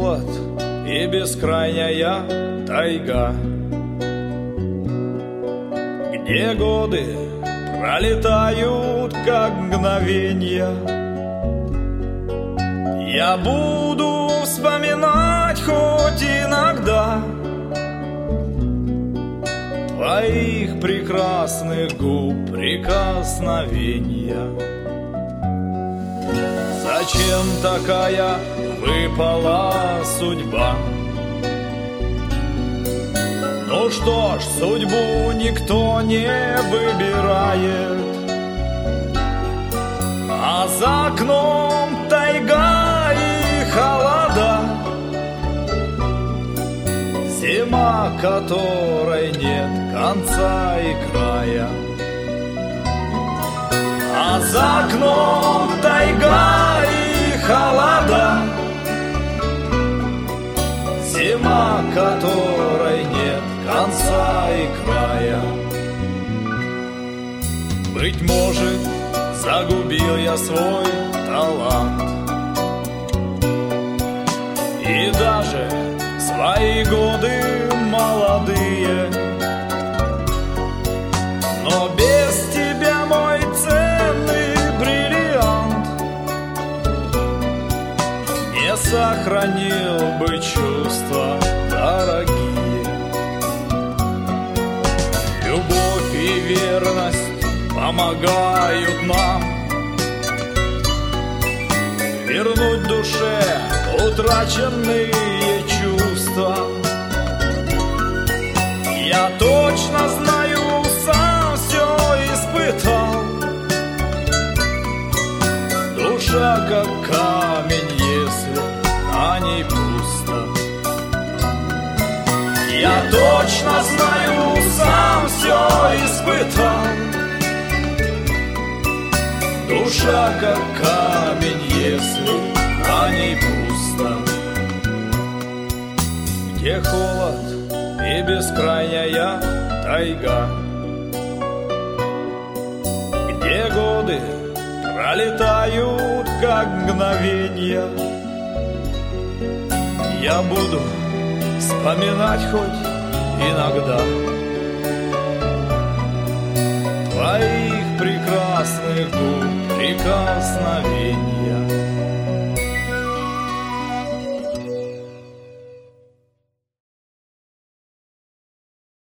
холод и бескрайняя тайга, где годы пролетают, как мгновенья. Я буду вспоминать хоть иногда твоих прекрасных губ прикосновения. Зачем такая выпала судьба? Ну что ж, судьбу никто не выбирает, а за окном тайга и холода, зима, которой нет конца и края. А за окном тайга и холода, зима, которой нет конца и края. Быть может, загубил я свой талант и даже свои годы молодые, но без тебя, мой ценный бриллиант, не сохранил бы чувства дорогие. Любовь и верность помогают нам вернуть душе утраченные чувства. Я точно знаю, сам все испытал. Душа как камень, если на ней пусто. Я точно знаю, сам все испытал. Душа как камень, если на ней пусто. Где холод и бескрайняя тайга, где годы пролетают, как мгновенья. Я буду вспоминать хоть иногда твоих прекрасных губ прикосновения.